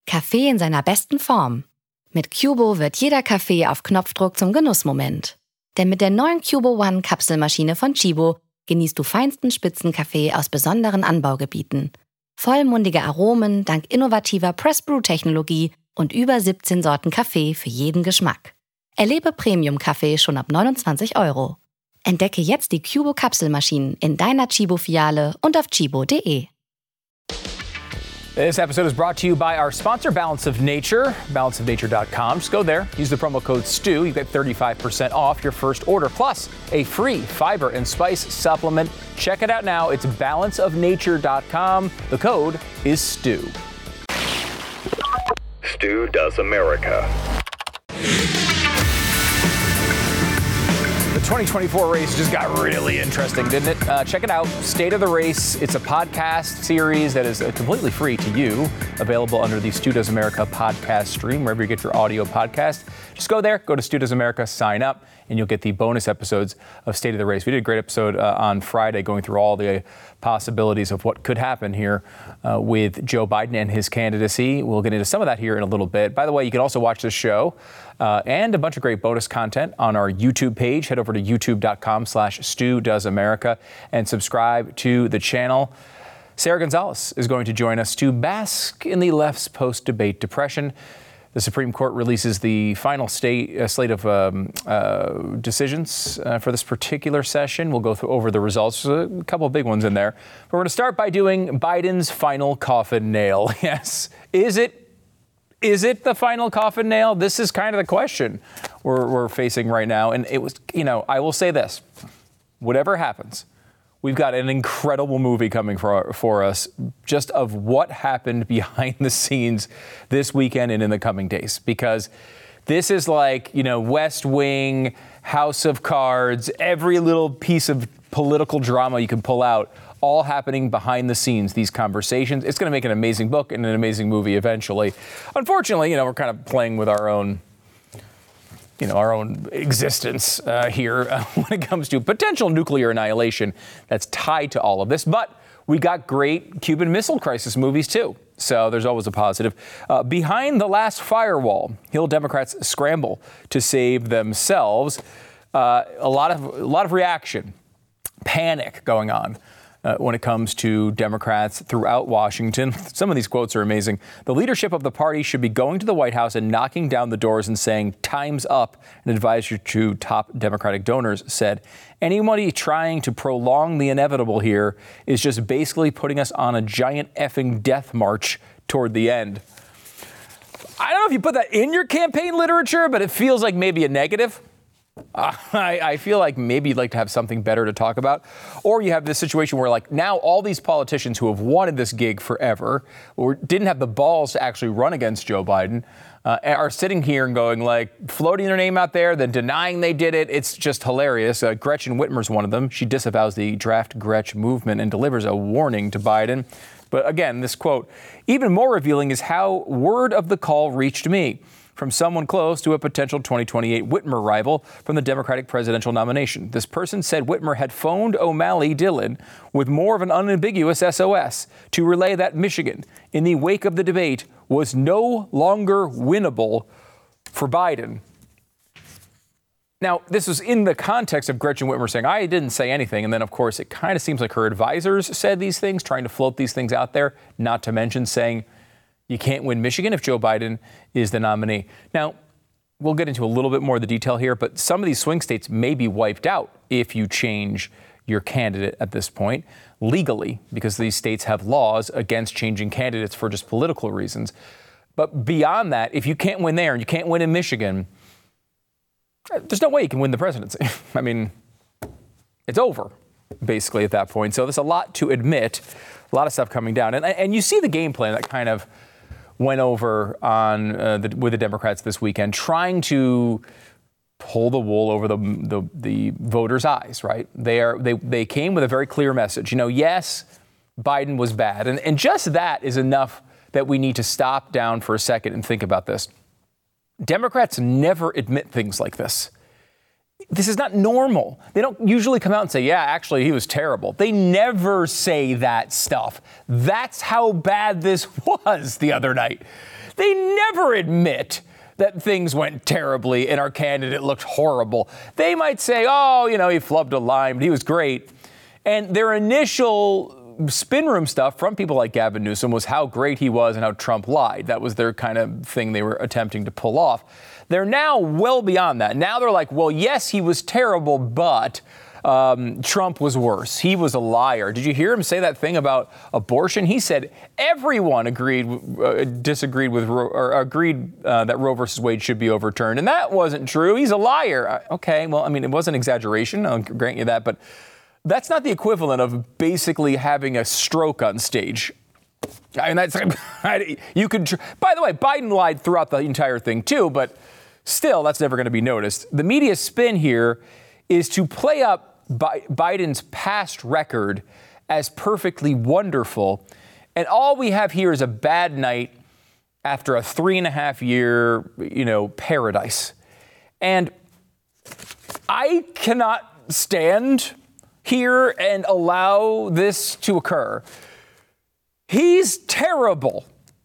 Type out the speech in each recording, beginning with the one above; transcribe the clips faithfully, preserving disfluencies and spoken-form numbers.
Kaffee in seiner besten Form. Mit Cubo wird jeder Kaffee auf Knopfdruck zum Genussmoment. Denn mit der neuen Cubo One Kapselmaschine von Chibo genießt du feinsten Spitzenkaffee aus besonderen Anbaugebieten. Vollmundige Aromen dank innovativer Press-Brew-Technologie und über siebzehn Sorten Kaffee für jeden Geschmack. Erlebe Premium-Kaffee schon ab neunundzwanzig Euro. Entdecke jetzt die Cubo Kapselmaschinen in deiner Chibo-Filiale und auf chibo punkt de. This episode is brought to you by our sponsor, Balance of Nature, balance of nature dot com. Just go there, use the promo code STU. You get thirty-five percent off your first order, plus a free fiber and spice supplement. Check it out now. It's balance of nature dot com. The code is STU. Stu Does America. The twenty twenty-four race just got really interesting, didn't it? Uh, check it out. State of the Race. It's a podcast series that is uh, completely free to you, available under the Stu Does America podcast stream, wherever you get your audio podcast. Just go there, go to Stu Does America, sign up, and you'll get the bonus episodes of State of the Race. We did a great episode uh, on Friday going through all the possibilities of what could happen here uh, with Joe Biden and his candidacy. We'll get into some of that here in a little bit. By the way, you can also watch this show uh, and a bunch of great bonus content on our YouTube page. Head over to youtube.com slash Stu Does America and subscribe to the channel. Sarah Gonzalez is going to join us to bask in the left's post-debate depression. The Supreme Court releases the final state, uh, slate of um, uh, decisions uh, for this particular session. We'll go through over the results. There's a couple of big ones in there. But we're going to start by doing Biden's final coffin nail. Yes. Is it? Is it the final coffin nail? This is kind of the question we're, we're facing right now. And it was, you know, I will say this. Whatever happens, we've got an incredible movie coming for, for us just of what happened behind the scenes this weekend and in the coming days. Because this is like, you know, West Wing, House of Cards, every little piece of political drama you can pull out, all happening behind the scenes, these conversations. It's going to make an amazing book and an amazing movie eventually. Unfortunately, you know, we're kind of playing with our own you know, our own existence uh, here uh, when it comes to potential nuclear annihilation that's tied to all of this. But we got great Cuban Missile Crisis movies, too. So there's always a positive. Uh, behind the last firewall, Hill Democrats scramble to save themselves. Uh, a lot of a lot of reaction, panic going on. Uh, when it comes to Democrats throughout Washington. Some of these quotes are amazing. The leadership of the party should be going to the White House and knocking down the doors and saying, time's up, an advisor to top Democratic donors said. Anybody trying to prolong the inevitable here is just basically putting us on a giant effing death march toward the end. I don't know if you put that in your campaign literature, but it feels like maybe a negative. Uh, I, I feel like maybe you'd like to have something better to talk about. Or you have this situation where, like, now all these politicians who have wanted this gig forever or didn't have the balls to actually run against Joe Biden uh, are sitting here and going, like, floating their name out there, then denying they did it. It's just hilarious. Uh, Gretchen Whitmer's one of them. She disavows the Draft Gretch movement and delivers a warning to Biden. But again, this quote, even more revealing is how word of the call reached me. From someone close to a potential twenty twenty-eight Whitmer rival from the Democratic presidential nomination. This person said Whitmer had phoned O'Malley Dillon with more of an unambiguous S O S to relay that Michigan, in the wake of the debate, was no longer winnable for Biden. Now, this was in the context of Gretchen Whitmer saying, I didn't say anything. And then, of course, it kind of seems like her advisors said these things, trying to float these things out there, not to mention saying, you can't win Michigan if Joe Biden is the nominee. Now, we'll get into a little bit more of the detail here, but some of these swing states may be wiped out if you change your candidate at this point legally, because these states have laws against changing candidates for just political reasons. But beyond that, if you can't win there and you can't win in Michigan, there's no way you can win the presidency. I mean, it's over, basically, at that point. So there's a lot to admit, a lot of stuff coming down. And, and you see the game plan that kind of went over on uh, the, with the Democrats this weekend, trying to pull the wool over the, the the voters' eyes, right? They are they they came with a very clear message. You know, yes, Biden was bad. And, and just that is enough that we need to stop down for a second and think about this. Democrats never admit things like this. This is not normal. They don't usually come out and say, yeah, actually, he was terrible. They never say that stuff. That's how bad this was the other night. They never admit that things went terribly and our candidate looked horrible. They might say, oh, you know, he flubbed a line, but he was great. And their initial spin room stuff from people like Gavin Newsom was how great he was and how Trump lied. That was their kind of thing they were attempting to pull off. They're now well beyond that. Now they're like, well, yes, he was terrible, but um, Trump was worse. He was a liar. Did you hear him say that thing about abortion? He said everyone agreed, uh, disagreed with, or agreed uh, that Roe versus Wade should be overturned. And that wasn't true. He's a liar. Okay, well, I mean, it was an exaggeration. I'll grant you that. But that's not the equivalent of basically having a stroke on stage. I mean, that's, you could, by the way, Biden lied throughout the entire thing too, but still, that's never going to be noticed. The media spin here is to play up Bi- Biden's past record as perfectly wonderful. And all we have here is a bad night after a three and a half year, you know, paradise. And I cannot stand here and allow this to occur. He's terrible.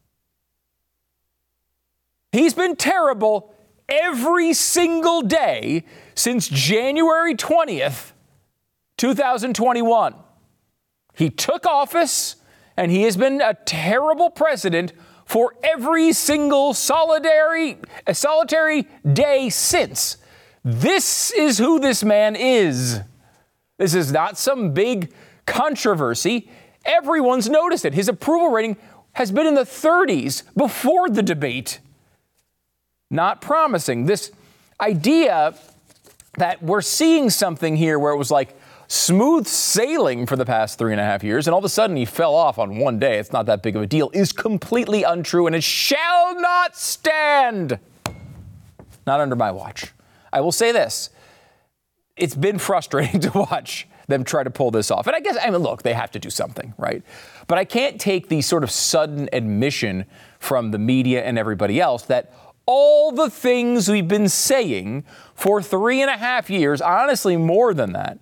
He's been terrible every single day since January twentieth, twenty twenty-one. He took office and he has been a terrible president for every single solitary, a solitary day since. This is who this man is. This is not some big controversy. Everyone's noticed it. His approval rating has been in the thirties before the debate. Not promising. This idea that we're seeing something here where it was like smooth sailing for the past three and a half years, and all of a sudden he fell off on one day, it's not that big of a deal, is completely untrue, and it shall not stand. Not under my watch. I will say this. It's been frustrating to watch them try to pull this off. And I guess, I mean, look, they have to do something, right? But I can't take the sort of sudden admission from the media and everybody else that all the things we've been saying for three and a half years, honestly, more than that,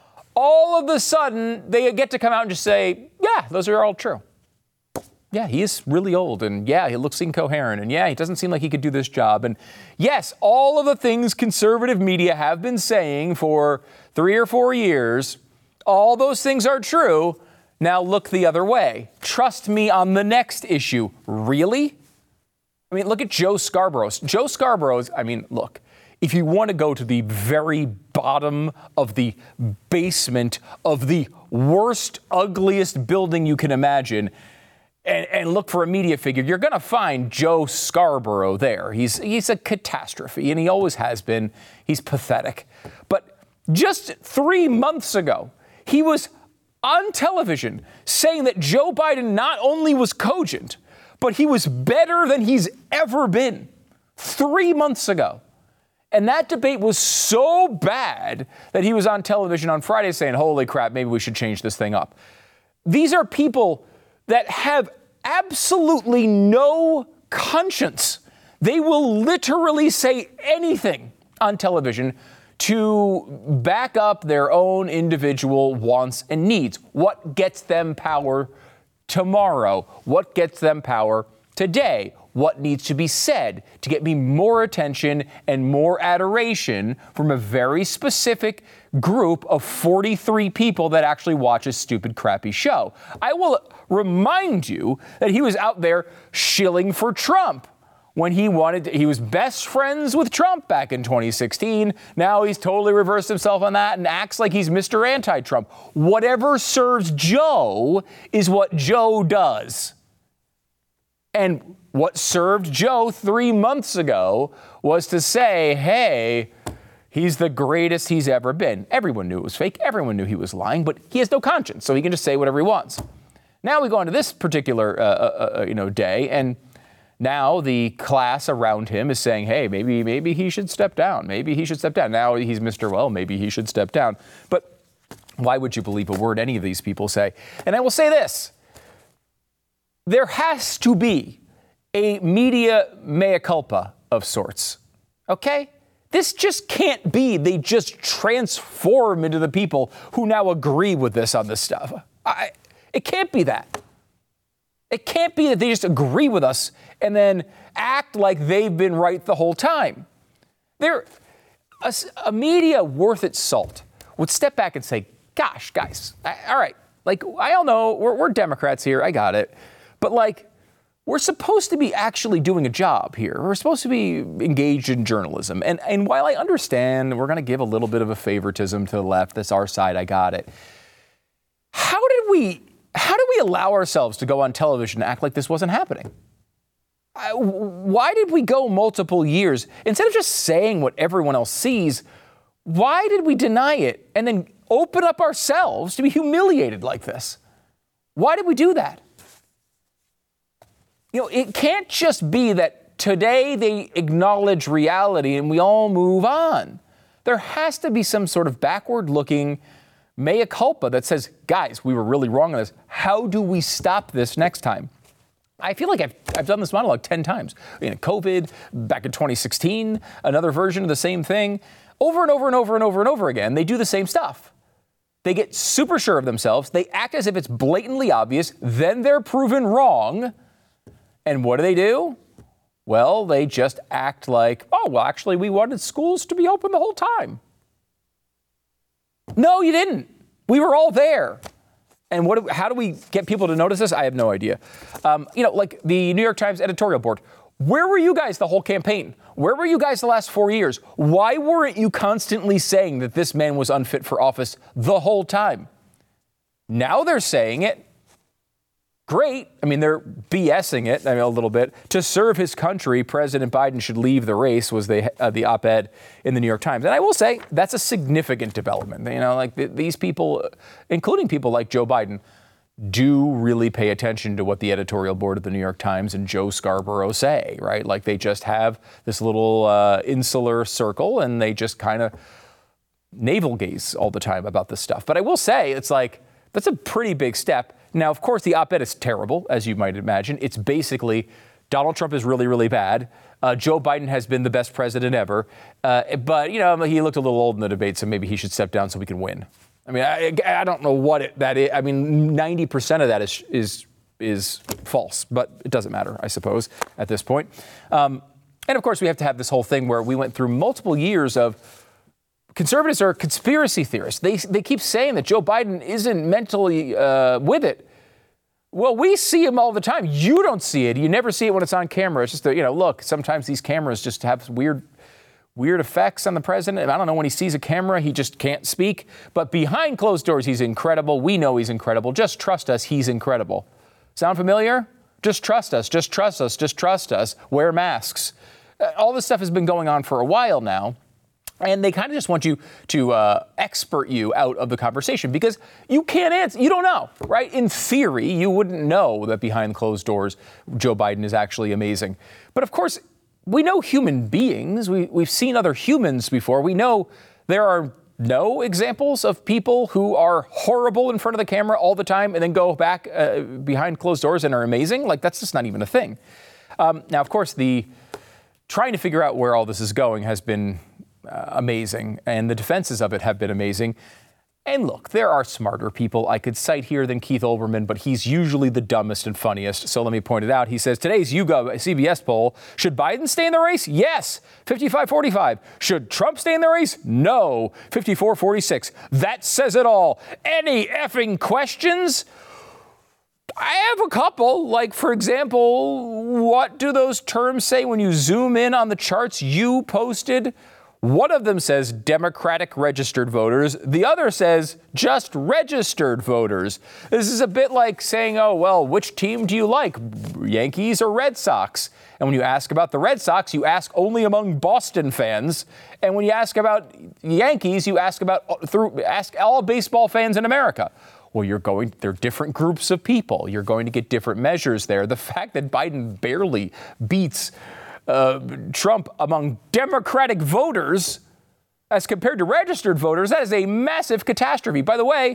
all of a sudden they get to come out and just say, yeah, those are all true. Yeah, he is really old, and yeah, he looks incoherent, and yeah, he doesn't seem like he could do this job. And yes, all of the things conservative media have been saying for three or four years, all those things are true. Now look the other way. Trust me on the next issue. Really? I mean, look at Joe Scarborough. Joe Scarborough's, I mean, look, if you want to go to the very bottom of the basement of the worst, ugliest building you can imagine, And, and look for a media figure, you're going to find Joe Scarborough there. He's he's a catastrophe, and he always has been. He's pathetic. But just three months ago, he was on television saying that Joe Biden not only was cogent, but he was better than he's ever been. Three months ago. And that debate was so bad that he was on television on Friday saying, holy crap, maybe we should change this thing up. These are people that have absolutely no conscience. They will literally say anything on television to back up their own individual wants and needs. What gets them power tomorrow? What gets them power today? What needs to be said to get me more attention and more adoration from a very specific group of forty-three people that actually watch a stupid, crappy show? I will remind you that he was out there shilling for Trump when he wanted to, he was best friends with Trump back in twenty sixteen. Now he's totally reversed himself on that and acts like he's Mister Anti-Trump. Whatever serves Joe is what Joe does. And what served Joe three months ago was to say, hey, he's the greatest he's ever been. Everyone knew it was fake. Everyone knew he was lying, but he has no conscience, so he can just say whatever he wants. Now we go on to this particular, uh, uh, you know, day, and now the class around him is saying, hey, maybe, maybe he should step down. Maybe he should step down. Now he's Mister Well, maybe he should step down. But why would you believe a word any of these people say? And I will say this. There has to be a media mea culpa of sorts, okay? this just can't be. They just transform into the people who now agree with this on this stuff. I, it can't be that. It can't be that they just agree with us and then act like they've been right the whole time. They're, a, a media worth its salt would step back and say, gosh, guys, I, all right, like, I all know we're, we're Democrats here. I got it. But, like, we're supposed to be actually doing a job here. We're supposed to be engaged in journalism. And, and while I understand we're going to give a little bit of a favoritism to the left, that's our side, I got it. How did we, how did we allow ourselves to go on television and act like this wasn't happening? I, why did we go multiple years? Instead of just saying what everyone else sees, why did we deny it and then open up ourselves to be humiliated like this? Why did we do that? You know, it can't just be that today they acknowledge reality and we all move on. There has to be some sort of backward-looking mea culpa that says, guys, we were really wrong on this. How do we stop this next time? I feel like I've, I've done this monologue ten times. You know, COVID, back in twenty sixteen, another version of the same thing. Over and over and over and over and over again, they do the same stuff. They get super sure of themselves. They act as if it's blatantly obvious. Then they're proven wrong. And what do they do? Well, they just act like, oh, well, actually, we wanted schools to be open the whole time. No, you didn't. We were all there. And what? How do we get people to notice this? I have no idea. Um, you know, like the New York Times editorial board. Where were you guys the whole campaign? Where were you guys the last four years? Why weren't you constantly saying that this man was unfit for office the whole time? Now they're saying it. Great. I mean, they're BSing it I mean, a little bit. To serve his country, President Biden should leave the race was the uh, the op-ed in the New York Times. And I will say that's a significant development. You know, like th- these people, including people like Joe Biden, do really pay attention to what the editorial board of the New York Times and Joe Scarborough say, right? Like they just have this little uh, insular circle and they just kind of navel gaze all the time about this stuff. But I will say it's like, that's a pretty big step. Now, of course, the op-ed is terrible, as you might imagine. It's basically Donald Trump is really, really bad. Uh, Joe Biden has been the best president ever. Uh, but, you know, he looked a little old in the debate, so maybe he should step down so we can win. I mean, I, I don't know what it, that is. I mean, ninety percent of that is, is, is false, but it doesn't matter, I suppose, at this point. Um, and, of course, we have to have this whole thing where we went through multiple years of conservatives are conspiracy theorists. They they keep saying that Joe Biden isn't mentally uh, with it. Well, we see him all the time. You don't see it. You never see it when it's on camera. It's just, that, you know, look, sometimes these cameras just have weird, weird effects on the president. I don't know, when he sees a camera, he just can't speak. But behind closed doors, he's incredible. We know he's incredible. Just trust us. He's incredible. Sound familiar? Just trust us. Just trust us. Just trust us. Wear masks. Uh, all this stuff has been going on for a while now. And they kind of just want you to uh, expert you out of the conversation because you can't answer. You don't know, right? In theory, you wouldn't know that behind closed doors, Joe Biden is actually amazing. But of course, we know human beings. We, we've seen other humans before. We know there are no examples of people who are horrible in front of the camera all the time and then go back uh, behind closed doors and are amazing. Like, that's just not even a thing. Um, now, of course, the trying to figure out where all this is going has been Uh, amazing, and the defenses of it have been amazing. And look, there are smarter people I could cite here than Keith Olbermann, but he's usually the dumbest and funniest. So let me point it out. He says, today's YouGov C B S poll, should Biden stay in the race? Yes, fifty-five forty-five. Should Trump stay in the race? No, fifty-four forty-six. That says it all. Any effing questions? I have a couple. Like, for example, what do those terms say when you zoom in on the charts you posted? One of them says Democratic registered voters. The other says just registered voters. This is a bit like saying, oh, well, which team do you like, Yankees or Red Sox? And when you ask about the Red Sox, you ask only among Boston fans. And when you ask about Yankees, you ask about through ask all baseball fans in America. Well, you're going, they're different groups of people. You're going to get different measures there. The fact that Biden barely beats Uh, Trump among Democratic voters as compared to registered voters, that is a massive catastrophe. By the way,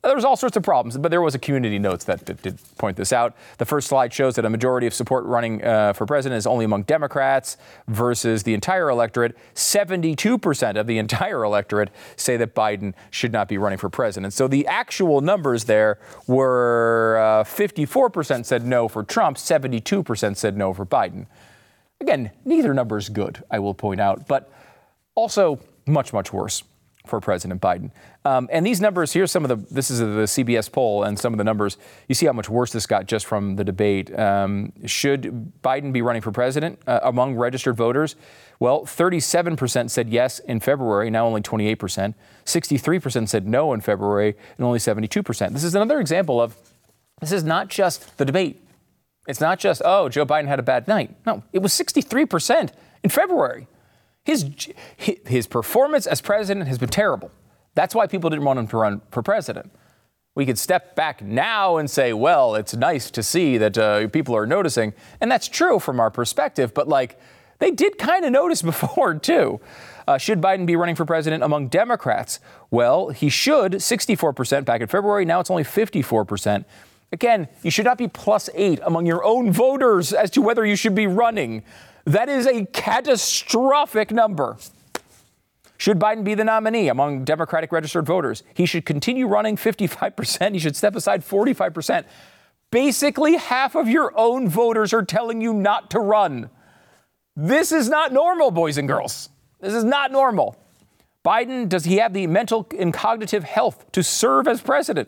There's all sorts of problems, but there was a community notes that, that did point this out. The first slide shows that a majority of support running uh, for president is only among Democrats versus the entire electorate. seventy-two percent of the entire electorate say that Biden should not be running for president. So the actual numbers there were uh, fifty-four percent said no for Trump, seventy-two percent said no for Biden. Again, neither number is good, I will point out, but also much, much worse for President Biden. Um, and these numbers, here's some of the, this is the C B S poll and some of the numbers. You see how much worse this got just from the debate. Um, should Biden be running for president uh, among registered voters? Well, thirty-seven percent said yes in February, now only twenty-eight percent. sixty-three percent said no in February, and only seventy-two percent. This is another example of, this is not just the debate. It's not just, oh, Joe Biden had a bad night. No, it was sixty-three percent in February. His, his performance as president has been terrible. That's why people didn't want him to run for president. We could step back now and say, well, it's nice to see that uh, people are noticing. And that's true from our perspective. But like, they did kind of notice before, too. Uh, should Biden be running for president among Democrats? Well, he should, sixty-four percent back in February. Now it's only fifty-four percent. Again, you should not be plus eight among your own voters as to whether you should be running. That is a catastrophic number. Should Biden be the nominee among Democratic registered voters? He should continue running fifty-five percent. He should step aside forty-five percent. Basically, half of your own voters are telling you not to run. This is not normal, boys and girls. This is not normal. Biden, does he have the mental and cognitive health to serve as president?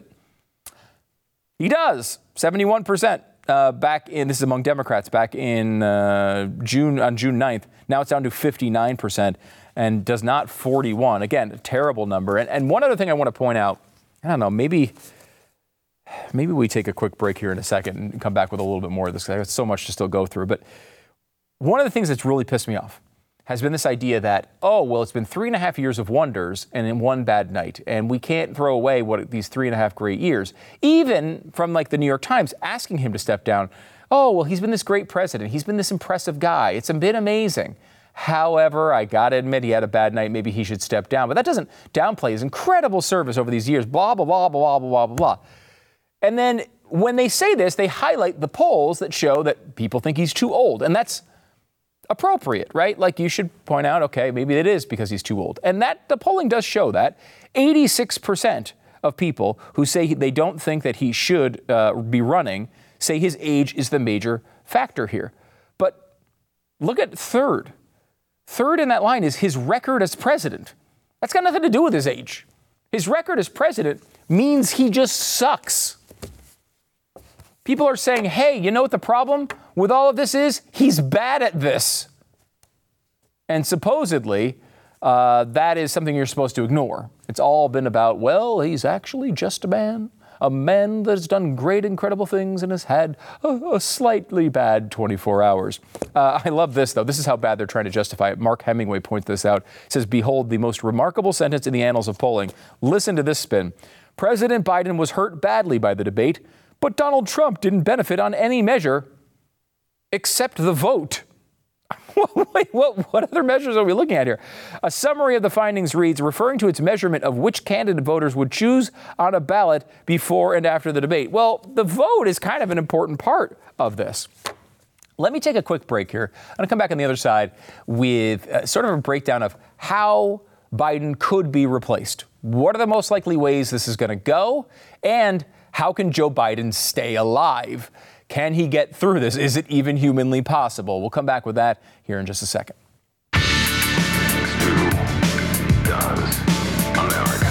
He does, seventy-one percent. Uh, back in, this is among Democrats, back in uh, June, on June ninth. Now it's down to fifty-nine percent and does not forty-one. Again, a terrible number. And, and one other thing I want to point out, I don't know, maybe maybe we take a quick break here in a second and come back with a little bit more of this, because I got so much to still go through. But one of the things that's really pissed me off has been this idea that, oh, well, it's been three and a half years of wonders and in one bad night, and we can't throw away what these three and a half great years. Even from like the New York Times asking him to step down. Oh, well, he's been this great president. He's been this impressive guy. It's been amazing. However, I got to admit he had a bad night. Maybe he should step down. But that doesn't downplay his incredible service over these years, blah, blah, blah, blah, blah, blah, blah, blah. And then when they say this, they highlight the polls that show that people think he's too old. And that's appropriate, right? Like, you should point out, okay, maybe it is because he's too old. And that the polling does show that eighty-six percent of people who say they don't think that he should uh, be running say his age is the major factor here. But look at third. Third in that line is his record as president. That's got nothing to do with his age. His record as president means he just sucks. People are saying, hey, you know what the problem with all of this is? He's bad at this. And supposedly, uh, that is something you're supposed to ignore. It's all been about, well, he's actually just a man, a man that's done great, incredible things and has had a, a slightly bad twenty-four hours. Uh, I love this, though. This is how bad they're trying to justify it. Mark Hemingway points this out. He says, behold, the most remarkable sentence in the annals of polling. Listen to this spin. President Biden was hurt badly by the debate, but Donald Trump didn't benefit on any measure except the vote. Wait, what, what other measures are we looking at here? A summary of the findings reads, referring to its measurement of which candidate voters would choose on a ballot before and after the debate. Well, the vote is kind of an important part of this. Let me take a quick break here. I'm going to come back on the other side with uh, sort of a breakdown of how Biden could be replaced. What are the most likely ways this is going to go? And how can Joe Biden stay alive? Can he get through this? Is it even humanly possible? We'll come back with that here in just a second. Stu does America.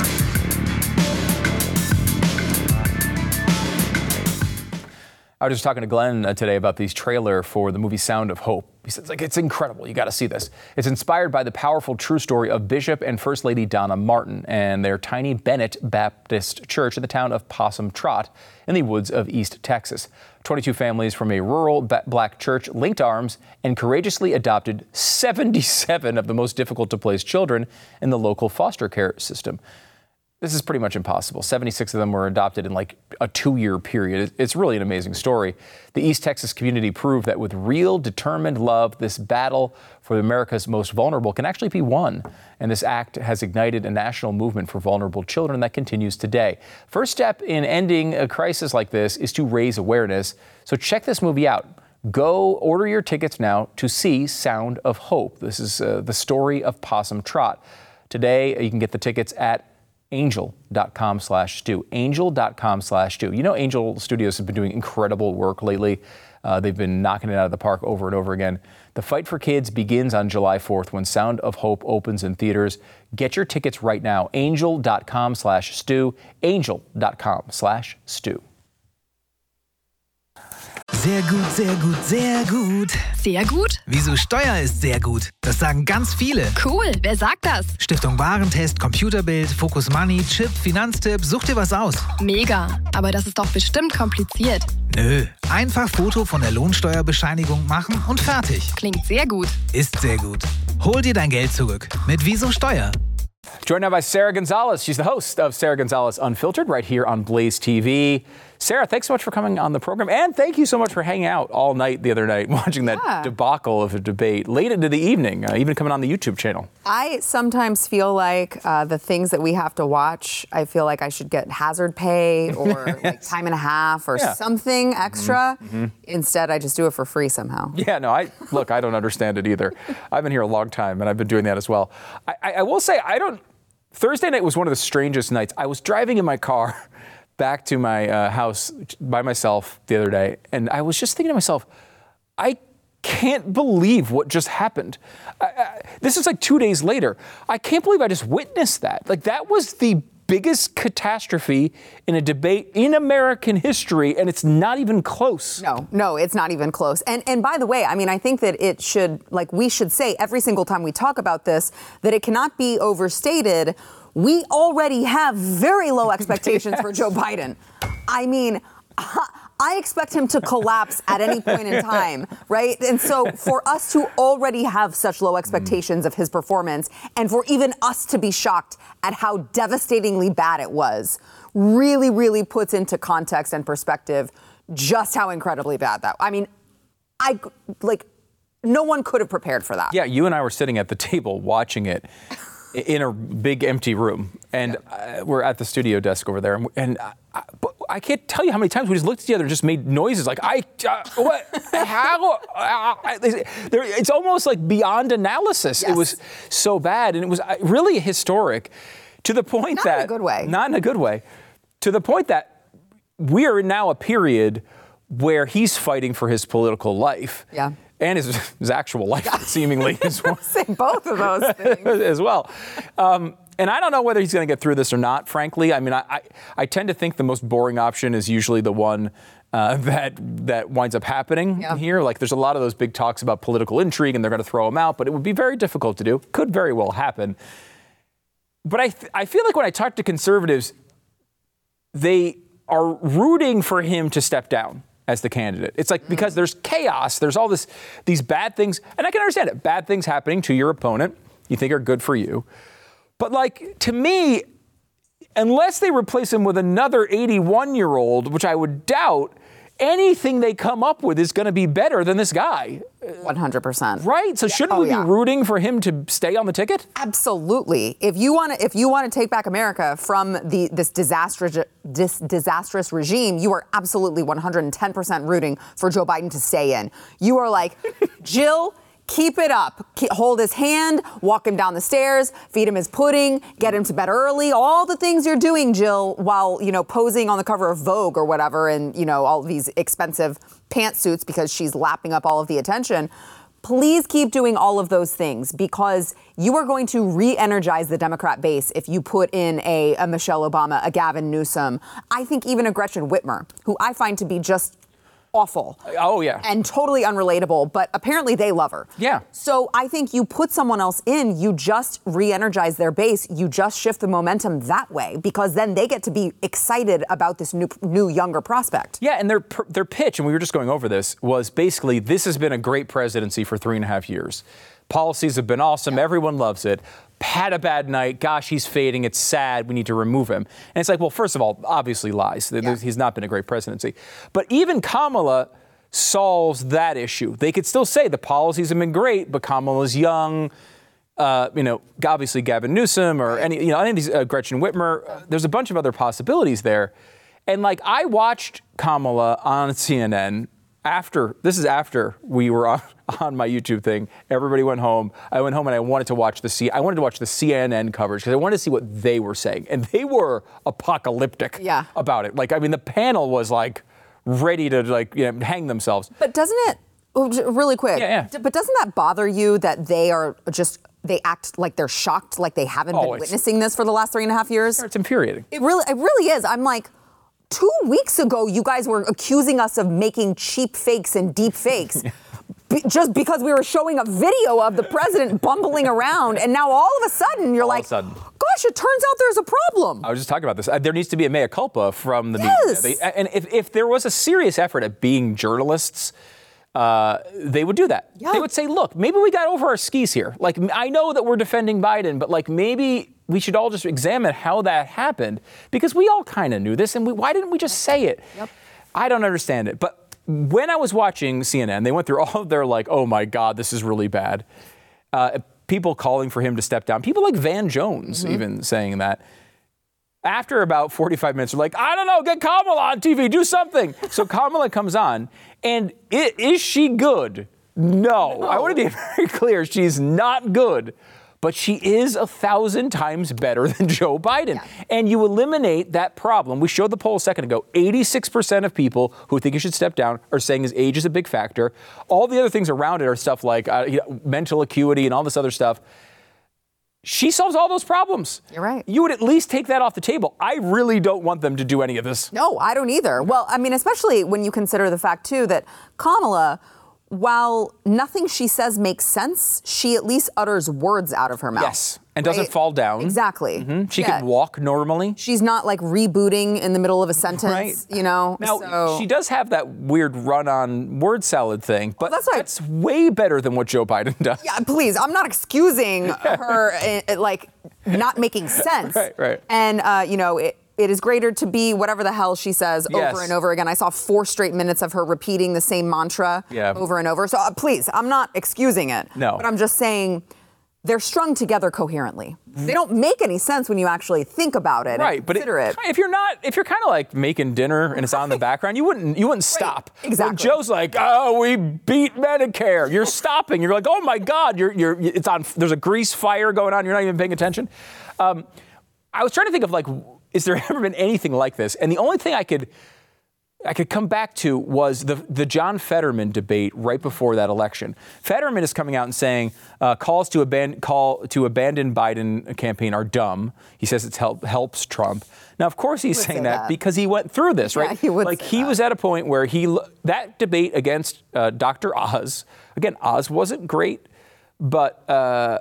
I was just talking to Glenn uh, today about these trailer for the movie Sound of Hope. He says, like, it's incredible. You got to see this. It's inspired by the powerful true story of Bishop and First Lady Donna Martin and their tiny Bennett Baptist Church in the town of Possum Trot in the woods of East Texas. twenty-two families from a rural ba- black church linked arms and courageously adopted seventy-seven of the most difficult to place children in the local foster care system. This is pretty much impossible. seventy-six of them were adopted in like a two-year period. It's really an amazing story. The East Texas community proved that with real, determined love, this battle for America's most vulnerable can actually be won. And this act has ignited a national movement for vulnerable children that continues today. First step in ending a crisis like this is to raise awareness. So check this movie out. Go order your tickets now to see Sound of Hope. This is uh, the story of Possum Trot. Today, you can get the tickets at angel.com slash stew. Angel.com slash stew. You know, Angel Studios have been doing incredible work lately. Uh, they've been knocking it out of the park over and over again. The fight for kids begins on July fourth when Sound of Hope opens in theaters. Get your tickets right now. Angel.com slash stew. Angel.com slash stew. Sehr gut, sehr gut, sehr gut. Sehr gut? Wieso Steuer ist sehr gut? Das sagen ganz viele. Cool, wer sagt das? Stiftung Warentest, Computerbild, Focus Money, Chip, Finanztipp, such dir was aus. Mega, aber das ist doch bestimmt kompliziert. Nö, einfach Foto von der Lohnsteuerbescheinigung machen und fertig. Klingt sehr gut. Ist sehr gut. Hol dir dein Geld zurück mit Wieso Steuer. Joined now by Sarah Gonzalez. She's the host of Sarah Gonzalez Unfiltered right here on Blaze T V. Sarah, thanks so much for coming on the program. And thank you so much for hanging out all night the other night, watching that Yeah. debacle of a debate late into the evening, uh, even coming on the YouTube channel. I sometimes feel like uh, the things that we have to watch, I feel like I should get hazard pay or like time and a half or Yeah. something extra. Mm-hmm. Instead, I just do it for free somehow. Yeah, no, I look, I don't understand it either. I've been here a long time, and I've been doing that as well. I, I, I will say, I don't. Thursday night was one of the strangest nights. I was driving in my car back to my uh, house by myself the other day, and I was just thinking to myself, I can't believe what just happened. I, I, this is like two days later. I can't believe I just witnessed that. Like, that was the biggest catastrophe in a debate in American history, and it's not even close. No, no, it's not even close. And and by the way, I mean, I think that it should, like, we should say every single time we talk about this, that it cannot be overstated. We already have very low expectations yes. for Joe Biden. I mean, I expect him to collapse at any point in time, right? And so for us to already have such low expectations of his performance, and for even us to be shocked at how devastatingly bad it was, really, really puts into context and perspective just how incredibly bad that. I mean, I like no one could have prepared for that. Yeah, you and I were sitting at the table watching it in a big empty room, and uh, we're at the studio desk over there, and, and I, but I can't tell you how many times we just looked at each other and just made noises like, I, uh, what, how, uh, it's almost like beyond analysis. Yes. It was so bad, and it was really historic to the point not that- Not in a good way. Not in a good way. To the point that we are in now a period where he's fighting for his political life. Yeah. And his, his actual life, seemingly, as well. Say both of those things. as well. Um, and I don't know whether he's going to get through this or not, frankly. I mean, I, I, I tend to think the most boring option is usually the one uh, that that winds up happening yeah. here. Like, there's a lot of those big talks about political intrigue, and they're going to throw him out, but it would be very difficult to do. Could very well happen. But I, th- I feel like when I talk to conservatives, they are rooting for him to step down as the candidate. It's like, because there's chaos, there's all this, these bad things, and I can understand it, bad things happening to your opponent you think are good for you. But like, to me, unless they replace him with another eighty-one-year-old, which I would doubt, anything they come up with is going to be better than this guy. one hundred percent. Right? So shouldn't Oh, we yeah. be rooting for him to stay on the ticket? Absolutely. If you want to, if you want to take back America from the this disastrous this disastrous regime, you are absolutely one hundred ten percent rooting for Joe Biden to stay in. You are like, Jill, keep it up. Ke- hold his hand, walk him down the stairs, feed him his pudding, get him to bed early. All the things you're doing, Jill, while, you know, posing on the cover of Vogue or whatever, and, you know, all these expensive pantsuits because she's lapping up all of the attention. Please keep doing all of those things, because you are going to re-energize the Democrat base if you put in a, a Michelle Obama, a Gavin Newsom. I think even a Gretchen Whitmer, who I find to be just awful. Oh, yeah. And totally unrelatable, but apparently they love her. Yeah. So I think you put someone else in, you just re-energize their base, you just shift the momentum that way, because then they get to be excited about this new, new younger prospect. Yeah, and their their pitch, and we were just going over this, was basically, this has been a great presidency for three and a half years. Policies have been awesome. Everyone loves it. had a bad night. Gosh, he's fading. It's sad. We need to remove him. And it's like, well, first of all, obviously lies. Yeah. He's not been a great presidency. But even Kamala solves that issue. They could still say the policies have been great, but Kamala's young. Uh, you know, obviously Gavin Newsom or any, you know, any of these, uh, Gretchen Whitmer. Uh, there's a bunch of other possibilities there. And like, I watched Kamala on C N N after, this is after we were on, on my YouTube thing. Everybody went home. I went home and I wanted to watch the C, I wanted to watch the C N N coverage because I wanted to see what they were saying. And they were apocalyptic yeah. about it. Like, I mean, the panel was like ready to like, you know, hang themselves. But doesn't it, really quick, yeah, yeah. but doesn't that bother you that they are just, they act like they're shocked, like they haven't oh, been witnessing this for the last three and a half years? It's infuriating. It really, it really is. I'm like, two weeks ago, you guys were accusing us of making cheap fakes and deep fakes. Be, just because we were showing a video of the president bumbling around, and now all of a sudden you're all like, of a sudden. gosh, it turns out there's a problem. I was just talking about this. Uh, there needs to be a mea culpa from the yes. media. They, and if, if there was a serious effort at being journalists, uh, they would do that. Yeah. They would say, look, maybe we got over our skis here. Like, I know that we're defending Biden, but like maybe we should all just examine how that happened, because we all kind of knew this, and we, why didn't we just say it? Yep. I don't understand it. But when I was watching C N N, they went through all of their like, oh my God, this is really bad. Uh, people calling for him to step down. People like Van Jones mm-hmm. even saying that. After about forty-five minutes, they're like, I don't know, get Kamala on T V, do something. So Kamala comes on, and it, is she good? No. no. I want to be very clear, she's not good. But she is a thousand times better than Joe Biden. Yeah. And you eliminate that problem. We showed the poll a second ago. eighty-six percent of people who think he should step down are saying his age is a big factor. All the other things around it are stuff like uh, you know, mental acuity and all this other stuff. She solves all those problems. You're right. You would at least take that off the table. I really don't want them to do any of this. No, I don't either. Well, I mean, especially when you consider the fact, too, that Kamala, while nothing she says makes sense, she at least utters words out of her mouth. Yes, and right? doesn't fall down. Exactly. Mm-hmm. She yeah. can walk normally. She's not like rebooting in the middle of a sentence, right. you know. Now, so. she does have that weird run-on word salad thing, but well, that's, right. that's way better than what Joe Biden does. Yeah, please, I'm not excusing her, uh, like, not making sense. Right, right. And, uh, you know, it, It is greater to be whatever the hell she says yes. over and over again. I saw four straight minutes of her repeating the same mantra yeah. over and over. So uh, please, I'm not excusing it. No. But I'm just saying they're strung together coherently. They don't make any sense when you actually think about it right, and but consider it, it. If you're not, if you're kind of like making dinner and it's on the background, you wouldn't, you wouldn't stop. Right, exactly. When Joe's like, oh, we beat Medicare. You're stopping. You're like, oh my God, you're, you're, it's on. There's a grease fire going on. You're not even paying attention. Um, I was trying to think of like, is there ever been anything like this? And the only thing I could I could come back to was the, the John Fetterman debate right before that election. Fetterman is coming out and saying uh, calls to abandon call to abandon Biden campaign are dumb. He says it help, helps Trump. Now, of course, he's saying that, that because he went through this, right? Yeah, he would like say he that. was at a point where he that debate against uh, Doctor Oz. Again, Oz wasn't great, but uh,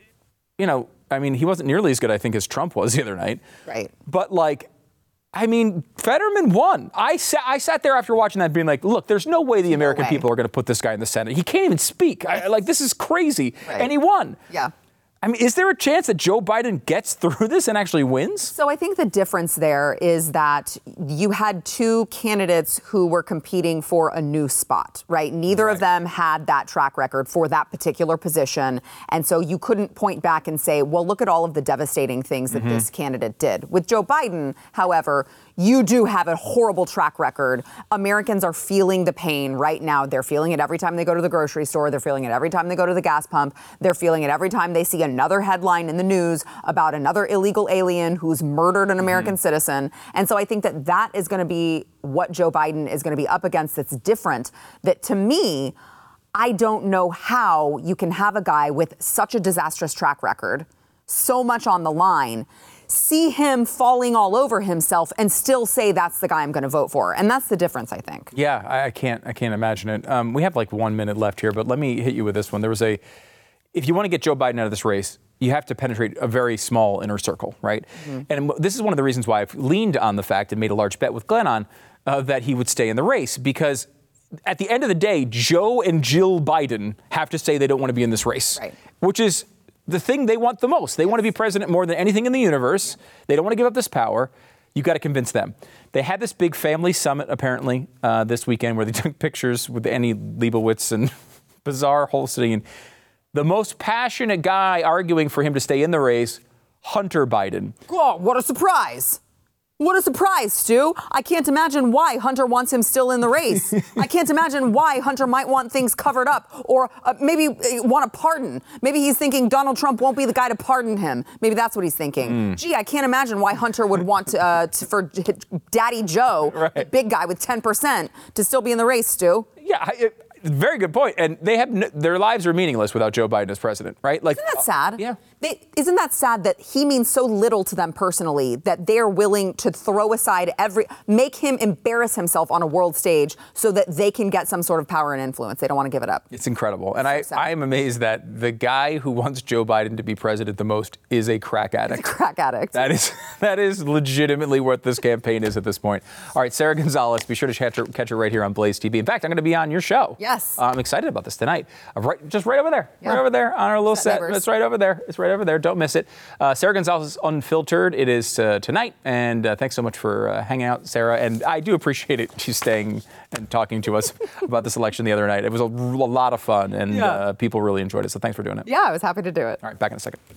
you know. I mean, he wasn't nearly as good, I think, as Trump was the other night. Right. But, like, I mean, Fetterman won. I sat, I sat there after watching that being like, look, there's no way the American way. people are going to put this guy in the Senate. He can't even speak. I, like, this is crazy. Right. And he won. Yeah. I mean, is there a chance that Joe Biden gets through this and actually wins? So I think the difference there is that you had two candidates who were competing for a new spot, right? Neither right. of them had that track record for that particular position. And so you couldn't point back and say, well, look at all of the devastating things that mm-hmm. this candidate did. With Joe Biden, however, you do have a horrible track record. Americans are feeling the pain right now. They're feeling it every time they go to the grocery store. They're feeling it every time they go to the gas pump. They're feeling it every time they see another headline in the news about another illegal alien who's murdered an American mm-hmm. citizen. And so I think that that is going to be what Joe Biden is going to be up against that's different. That to me, I don't know how you can have a guy with such a disastrous track record, so much on the line, see him falling all over himself and still say that's the guy I'm going to vote for. And that's the difference, I think. Yeah, I can't I can't imagine it. Um, we have like one minute left here, but let me hit you with this one. There was a, if you want to get Joe Biden out of this race, you have to penetrate a very small inner circle, right? Mm-hmm. And this is one of the reasons why I've leaned on the fact and made a large bet with Glenn on uh, that he would stay in the race, because at the end of the day, Joe and Jill Biden have to say they don't want to be in this race, right. which is the thing they want the most. They want to be president more than anything in the universe. They don't want to give up this power. You've got to convince them. They had this big family summit, apparently, uh, this weekend where they took pictures with Annie Leibovitz and bizarre whole scene. The most passionate guy arguing for him to stay in the race, Hunter Biden. Oh, what a surprise. What a surprise, Stu. I can't imagine why Hunter wants him still in the race. I can't imagine why Hunter might want things covered up or uh, maybe uh, want a pardon. Maybe he's thinking Donald Trump won't be the guy to pardon him. Maybe that's what he's thinking. Mm. Gee, I can't imagine why Hunter would want uh, to, for Daddy Joe, right. the big guy with ten percent, to still be in the race, Stu. Yeah, it, very good point. And they have no, their lives are meaningless without Joe Biden as president, right? Like, isn't that sad? Uh, yeah. They, isn't that sad that he means so little to them personally that they're willing to throw aside every, make him embarrass himself on a world stage so that they can get some sort of power and influence? They don't want to give it up. It's incredible. And so I, I am amazed that the guy who wants Joe Biden to be president the most is a crack addict. He's a crack addict. That is that is legitimately what this campaign is at this point. All right, Sarah Gonzalez, be sure to catch her, catch her right here on Blaze T V. In fact, I'm going to be on your show. Yes. Uh, I'm excited about this tonight. Uh, right, just right over there. Yeah. Right over there on our little set. set. It's right over there. It's right over there. Don't miss it. Uh, Sarah Gonzalez is Unfiltered. It is uh, tonight. And uh, thanks so much for uh, hanging out, Sarah. And I do appreciate it. She's staying and talking to us about this election the other night. It was a, a lot of fun, and yeah. uh, people really enjoyed it. So thanks for doing it. Yeah, I was happy to do it. All right, back in a second.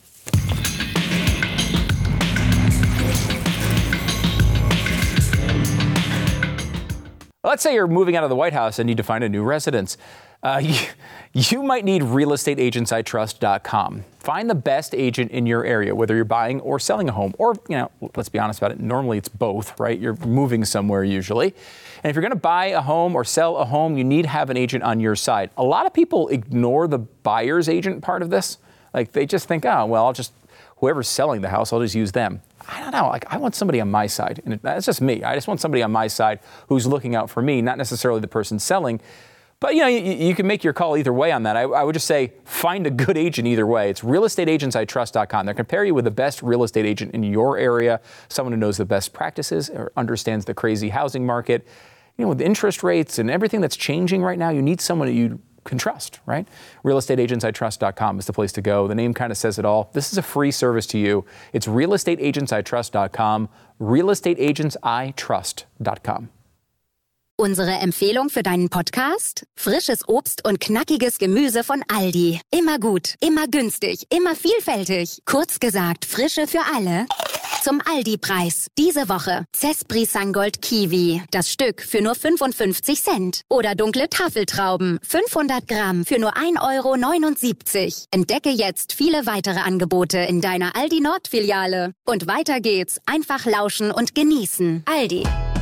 Let's say you're moving out of the White House and need to find a new residence. Uh, you, you might need real estate agents I trust dot com. Find the best agent in your area, whether you're buying or selling a home. Or, you know, let's be honest about it. Normally it's both, right? You're moving somewhere usually. And if you're going to buy a home or sell a home, you need to have an agent on your side. A lot of people ignore the buyer's agent part of this. Like, they just think, oh, well, I'll just, whoever's selling the house, I'll just use them. I don't know. Like, I want somebody on my side. And that's just me. I just want somebody on my side who's looking out for me, not necessarily the person selling. But, you know, you, you can make your call either way on that. I, I would just say find a good agent either way. It's real estate agents I trust dot com. They'll compare you with the best real estate agent in your area, someone who knows the best practices or understands the crazy housing market. You know, with interest rates and everything that's changing right now, you need someone that you can trust, right? real estate agents I trust dot com is the place to go. The name kind of says it all. This is a free service to you. It's real estate agents I trust dot com, real estate agents I trust dot com. Unsere Empfehlung für deinen Podcast? Frisches Obst und knackiges Gemüse von Aldi. Immer gut, immer günstig, immer vielfältig. Kurz gesagt, Frische für alle. Zum Aldi-Preis. Diese Woche Cespri Sangold Kiwi. Das Stück für nur fünfundfünfzig Cent. Oder dunkle Tafeltrauben. fünfhundert Gramm für nur ein Euro neunundsiebzig. Entdecke jetzt viele weitere Angebote in deiner Aldi Nord-Filiale. Und weiter geht's. Einfach lauschen und genießen. Aldi.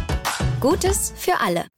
Gutes für alle.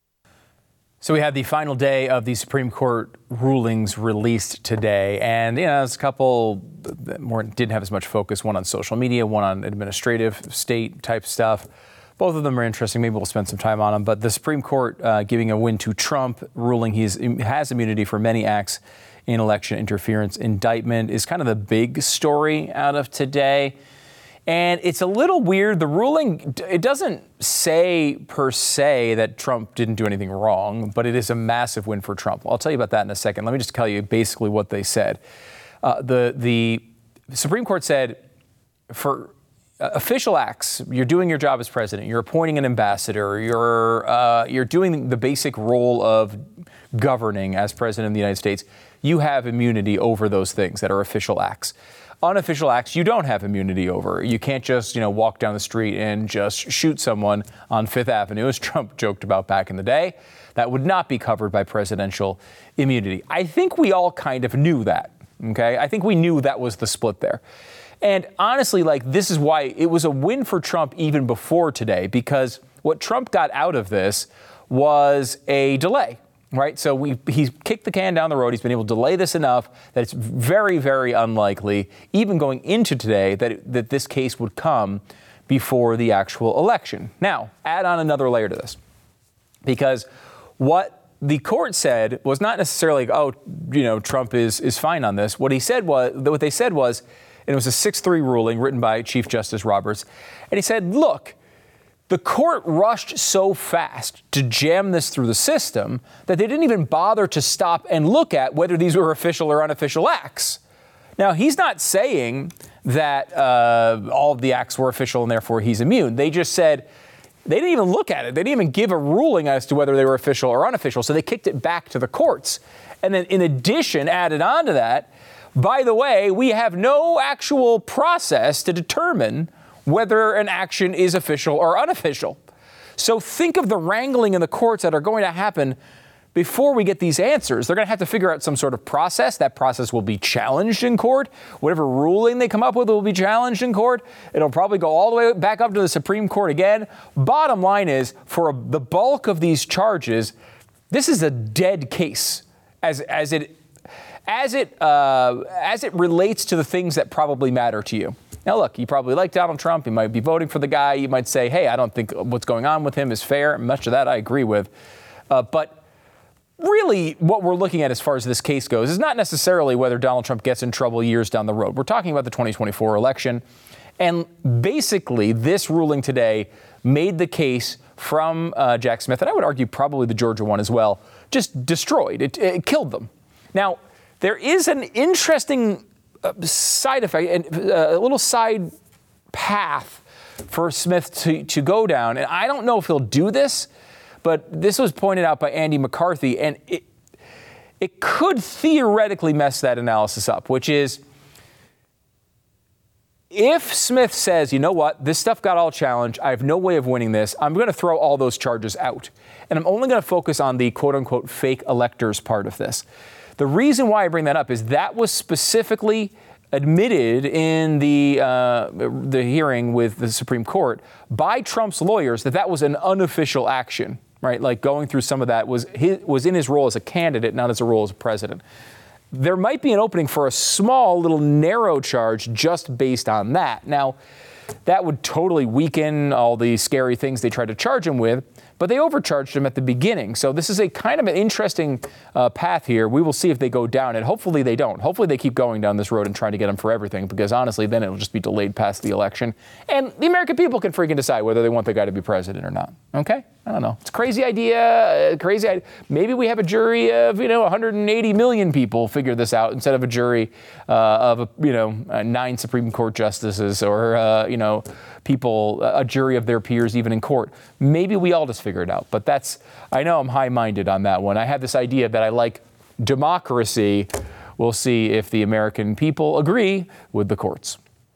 So we had the final day of the Supreme Court rulings released today. And, you know, there's a couple that more didn't have as much focus, one on social media, one on administrative, state type stuff. Both of them are interesting. Maybe we'll spend some time on them. But the Supreme Court uh, giving a win to Trump, ruling he has immunity for many acts in election interference indictment is kind of the big story out of today. And it's a little weird. The ruling, it doesn't say per se that Trump didn't do anything wrong, but it is a massive win for Trump. I'll tell you about that in a second. Let me just tell you basically what they said. Uh, the, the Supreme Court said for uh, official acts, you're doing your job as president, you're appointing an ambassador, you're, uh, you're doing the basic role of governing as president of the United States, you have immunity over those things that are official acts. Unofficial acts you don't have immunity over. You can't just, you know, walk down the street and just shoot someone on Fifth Avenue, as Trump joked about back in the day. That would not be covered by presidential immunity. I think we all kind of knew that, okay? I think we knew that was the split there. And honestly, like, this is why it was a win for Trump even before today, because what Trump got out of this was a delay. Right. So we, he's kicked the can down the road. He's been able to delay this enough that it's very, very unlikely, even going into today, that, it, that this case would come before the actual election. Now, add on another layer to this, because what the court said was not necessarily, like, oh, you know, Trump is, is fine on this. What he said was, what they said was, and it was a six three ruling written by Chief Justice Roberts. And he said, look, the court rushed so fast to jam this through the system that they didn't even bother to stop and look at whether these were official or unofficial acts. Now, he's not saying that uh, all of the acts were official and therefore he's immune. They just said they didn't even look at it. They didn't even give a ruling as to whether they were official or unofficial. So they kicked it back to the courts. And then in addition, added on to that, by the way, we have no actual process to determine whether an action is official or unofficial. So think of the wrangling in the courts that are going to happen before we get these answers. They're going to have to figure out some sort of process. That process will be challenged in court. Whatever ruling they come up with will be challenged in court. It'll probably go all the way back up to the Supreme Court again. Bottom line is, for the bulk of these charges, this is a dead case as as it as it uh, as it relates to the things that probably matter to you. Now, look, you probably like Donald Trump. You might be voting for the guy. You might say, hey, I don't think what's going on with him is fair. Much of that I agree with. Uh, but really, what we're looking at as far as this case goes is not necessarily whether Donald Trump gets in trouble years down the road. We're talking about the twenty twenty-four election. And basically, this ruling today made the case from uh, Jack Smith, and I would argue probably the Georgia one as well, just destroyed. It, it killed them. Now, there is an interesting uh, side effect, uh, a little side path for Smith to, to go down. And I don't know if he'll do this, but this was pointed out by Andy McCarthy, and it, it could theoretically mess that analysis up, which is if Smith says, you know what, this stuff got all challenged, I have no way of winning this, I'm going to throw all those charges out. And I'm only going to focus on the quote-unquote fake electors part of this. The reason why I bring that up is that was specifically admitted in the uh, the hearing with the Supreme Court by Trump's lawyers that that was an unofficial action, right? Like going through some of that was his, was in his role as a candidate, not as a role as a president. There might be an opening for a small, little narrow charge just based on that. Now, that would totally weaken all the scary things they tried to charge him with, but they overcharged him at the beginning. So this is a kind of an interesting uh, path here. We will see if they go down it. Hopefully they don't. Hopefully they keep going down this road and trying to get him for everything, because honestly, then it'll just be delayed past the election. And the American people can freaking decide whether they want the guy to be president or not. Okay? I don't know. It's a crazy idea. Uh, crazy idea. Maybe we have a jury of, you know, one hundred eighty million people figure this out instead of a jury uh, of, a, you know, uh, nine Supreme Court justices or, uh, you know, people, a jury of their peers, even in court. Maybe we all just figure it out. But that's, I know I'm high-minded on that one. I have this idea that I like democracy. We'll see if the American people agree with the courts.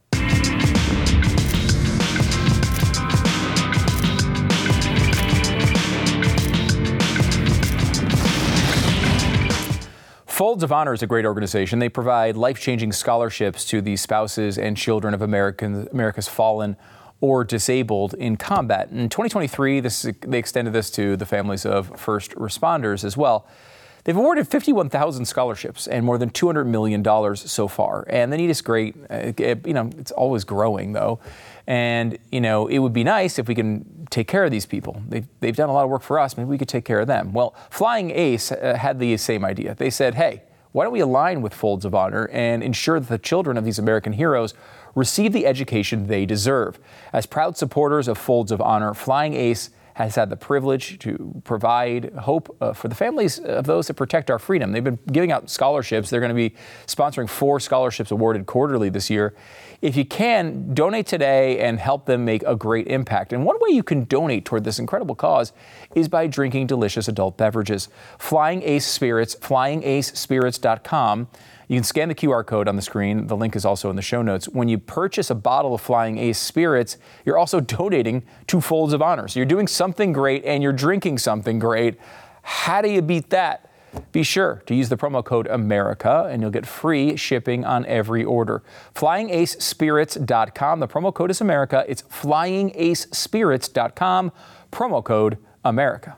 Folds of Honor is a great organization. They provide life-changing scholarships to the spouses and children of Americans, America's fallen or disabled in combat. In twenty twenty-three, this, they extended this to the families of first responders as well. They've awarded fifty-one thousand scholarships and more than two hundred million dollars so far. And the need is great. Uh, it, you know, it's always growing, though. And, you know, it would be nice if we can take care of these people. They've, they've done a lot of work for us. Maybe we could take care of them. Well, Flying Ace uh, had the same idea. They said, hey, why don't we align with Folds of Honor and ensure that the children of these American heroes receive the education they deserve? As proud supporters of Folds of Honor, Flying Ace has had the privilege to provide hope uh, for the families of those that protect our freedom. They've been giving out scholarships. They're going to be sponsoring four scholarships awarded quarterly this year. If you can, donate today and help them make a great impact. And one way you can donate toward this incredible cause is by drinking delicious adult beverages. Flying Ace Spirits, flying ace spirits dot com. You can scan the Q R code on the screen. The link is also in the show notes. When you purchase a bottle of Flying Ace Spirits, you're also donating to Folds of Honor. So you're doing something great and you're drinking something great. How do you beat that? Be sure to use the promo code America and you'll get free shipping on every order. flying ace spirits dot com. The promo code is America. It's flying ace spirits dot com. Promo code America.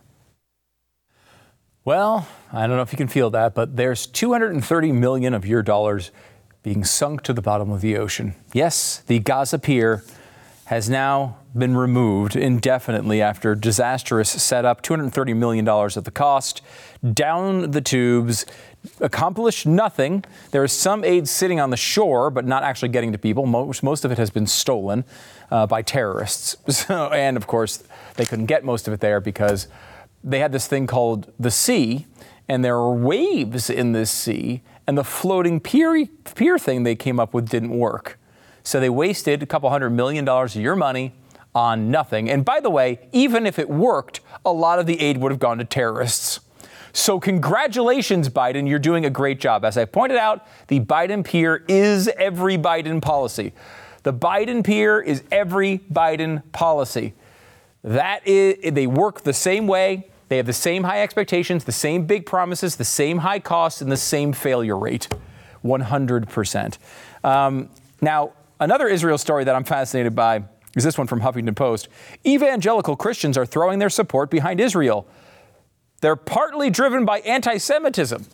Well, I don't know if you can feel that, but there's two hundred thirty million dollars of your dollars being sunk to the bottom of the ocean. Yes, the Gaza pier has now been removed indefinitely after disastrous setup. two hundred thirty million dollars at the cost, down the tubes, accomplished nothing. There is some aid sitting on the shore, but not actually getting to people. Most, most of it has been stolen uh, by terrorists. So, and of course, they couldn't get most of it there because they had this thing called the sea, and there are waves in this sea, and the floating pier, pier thing they came up with didn't work. So they wasted a couple hundred million dollars of your money on nothing. And by the way, even if it worked, a lot of the aid would have gone to terrorists. So congratulations, Biden. You're doing a great job. As I pointed out, the Biden pier is every Biden policy. The Biden pier is every Biden policy. That is, they work the same way. They have the same high expectations, the same big promises, the same high costs, and the same failure rate, one hundred percent. Um, now, another Israel story that I'm fascinated by is this one from Huffington Post. Evangelical Christians are throwing their support behind Israel. They're partly driven by anti-Semitism.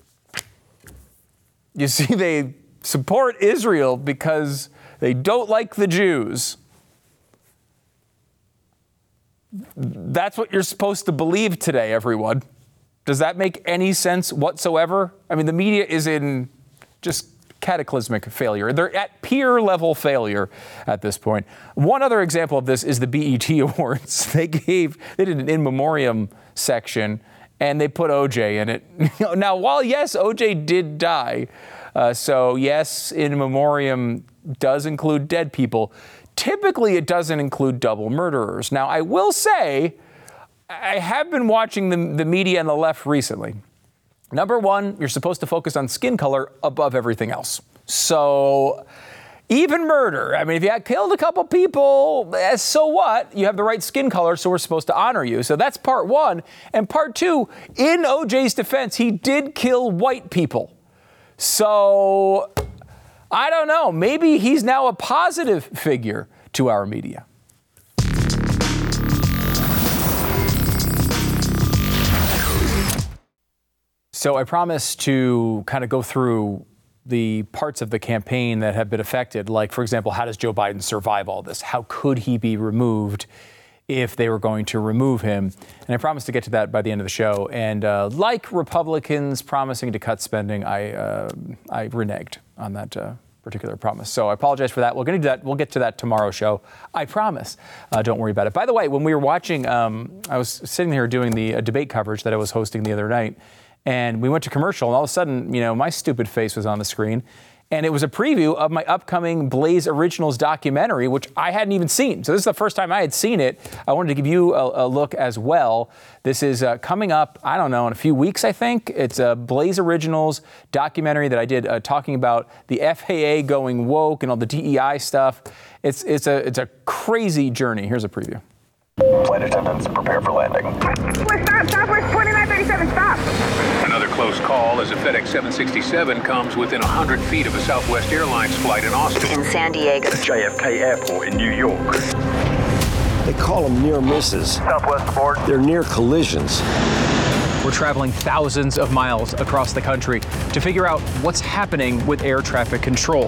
You see, they support Israel because they don't like the Jews. That's what you're supposed to believe today, everyone. Does that make any sense whatsoever? I mean, the media is in just cataclysmic failure. They're at peer level failure at this point. One other example of this is the B E T Awards. They gave, they did an in memoriam section and they put O J in it. Now, while yes, O J did die, uh, so yes, in memoriam does include dead people. Typically, it doesn't include double murderers. Now, I will say, I have been watching the, the media and the left recently. Number one, you're supposed to focus on skin color above everything else. So even murder, I mean, if you had killed a couple people, so what? You have the right skin color, so we're supposed to honor you. So that's part one. And part two, in O J's defense, he did kill white people. So I don't know. Maybe he's now a positive figure to our media. So I promised to kind of go through the parts of the campaign that have been affected. Like, for example, how does Joe Biden survive all this? How could he be removed if they were going to remove him? And I promised to get to that by the end of the show. And uh, like Republicans promising to cut spending, I uh, I reneged on that uh, particular promise. So I apologize for that. We're going to do that. We'll get to that tomorrow's show. I promise. Uh, don't worry about it. By the way, when we were watching, um, I was sitting here doing the uh, debate coverage that I was hosting the other night. And we went to commercial, and all of a sudden, you know, my stupid face was on the screen. And it was a preview of my upcoming Blaze Originals documentary, which I hadn't even seen. So this is the first time I had seen it. I wanted to give you a, a look as well. This is uh, coming up, I don't know, in a few weeks, I think. It's a Blaze Originals documentary that I did uh, talking about the F A A going woke and all the D E I stuff. It's, it's, a, it's a crazy journey. Here's a preview. Flight attendants, prepare for landing. Stop, Southwest twenty-nine thirty-seven, stop. Another close call as a FedEx seven sixty-seven comes within one hundred feet of a Southwest Airlines flight in Austin. In San Diego. J F K Airport in New York. They call them near misses. Southwest aboard. They're near collisions. We're traveling thousands of miles across the country to figure out what's happening with air traffic control.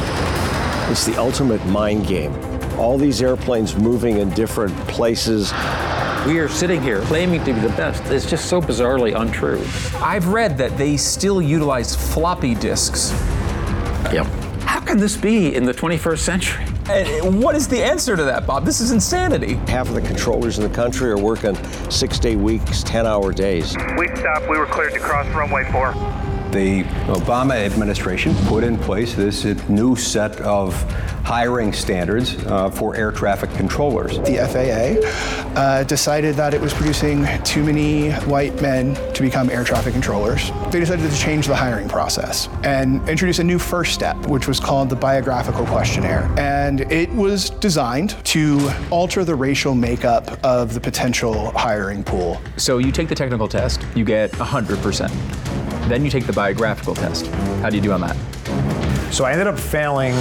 It's the ultimate mind game. All these airplanes moving in different places. We are sitting here claiming to be the best. It's just so bizarrely untrue. I've read that they still utilize floppy disks. Yep. How can this be in the twenty-first century? And what is the answer to that, Bob? This is insanity. Half of the controllers in the country are working six-day weeks, ten-hour days. We'd stop. We were cleared to cross runway four. The Obama administration put in place this new set of hiring standards uh, for air traffic controllers. The F A A uh, decided that it was producing too many white men to become air traffic controllers. They decided to change the hiring process and introduce a new first step, which was called the biographical questionnaire. And it was designed to alter the racial makeup of the potential hiring pool. So you take the technical test, you get one hundred percent. Then you take the biographical test. How do you do on that? So I ended up failing.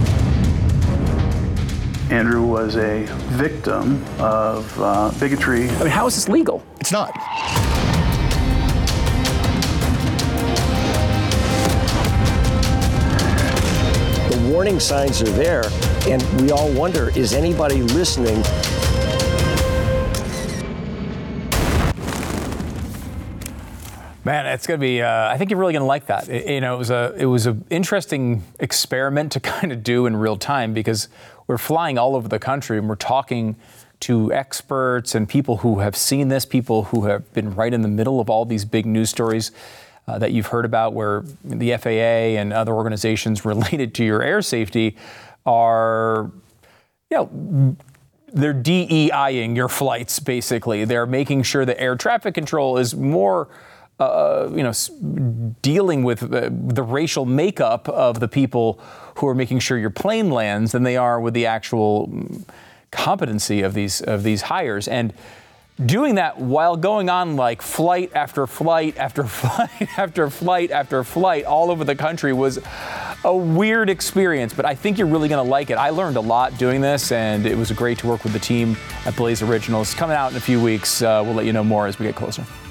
Andrew was a victim of uh, bigotry. I mean, how is this legal? It's not. The warning signs are there, and we all wonder, is anybody listening? Man, it's going to be, uh, I think you're really going to like that. It, you know, it was a, it was an interesting experiment to kind of do in real time because we're flying all over the country and we're talking to experts and people who have seen this, people who have been right in the middle of all these big news stories. uh, that you've heard about, where the F A A and other organizations related to your air safety are, you know, they're D E I-ing your flights, basically. They're making sure that air traffic control is more, uh, you know, dealing with uh, the racial makeup of the people who are making sure your plane lands than they are with the actual competency of these of these hires. And doing that while going on like flight after flight after flight after flight after flight all over the country was a weird experience, but I think you're really going to like it. I learned a lot doing this, and it was great to work with the team at Blaze Originals. Coming out in a few weeks. Uh, we'll let you know more as we get closer.